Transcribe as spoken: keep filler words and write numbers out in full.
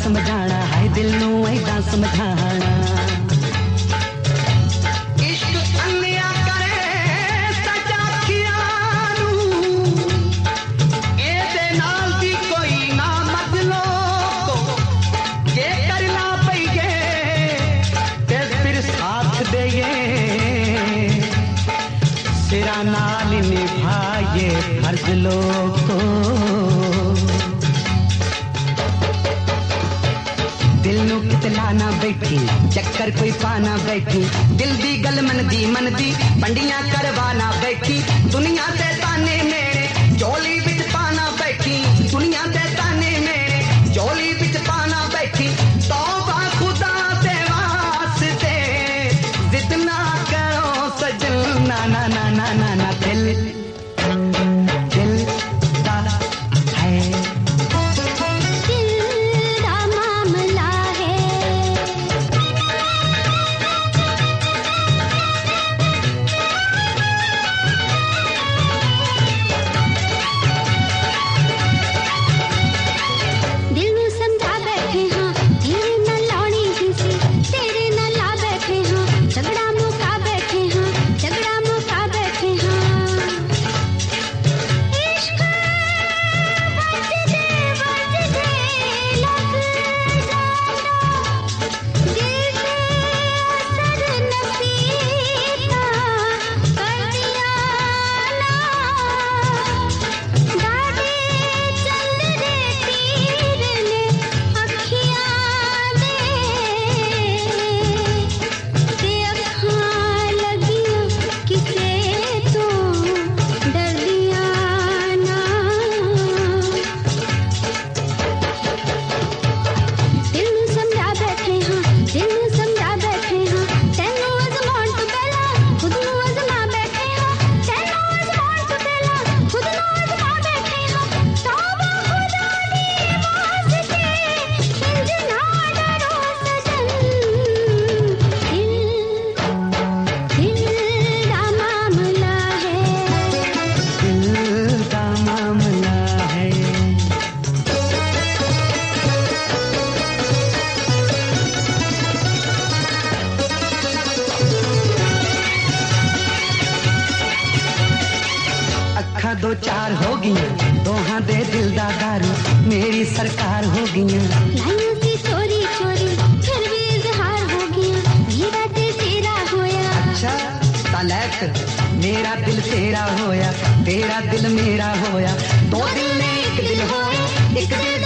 समझाना, हाय दिल नू ऐदा समझाना। इश्क अन्या करे सजा खियानू, एदे नाल दी कोई ना मजलो को, ये करना पईए ते फिर साथ देये, सिरा नाल निभाए फर्ज लोगो। दिल नू कितलाना बैठी, चक्कर कोई पाना बैठी, दिल दी गल मन दी मन दी पंडियां करवाना बैठी, दुनिया ते ताने मेरे झोली विच पाना बैठी, दुनिया ते ताने मेरे झोली विच पाना बैठी। तौबा खुदा दे वास्ते जिद ना करो सजन, ना ना ना ना ना ना दिल दिल दा है, दो चार हो गई दोहां दे दिल दा दारू, मेरी सरकार हो गई। लाइयों सी चोरी चोरी फिर भी इजहार हो गया, मेरा दिल तेरा होया। अच्छा तलैक मेरा दिल तेरा होया, तेरा दिल मेरा होया, दो दिल ने एक दिल होया, एक दिल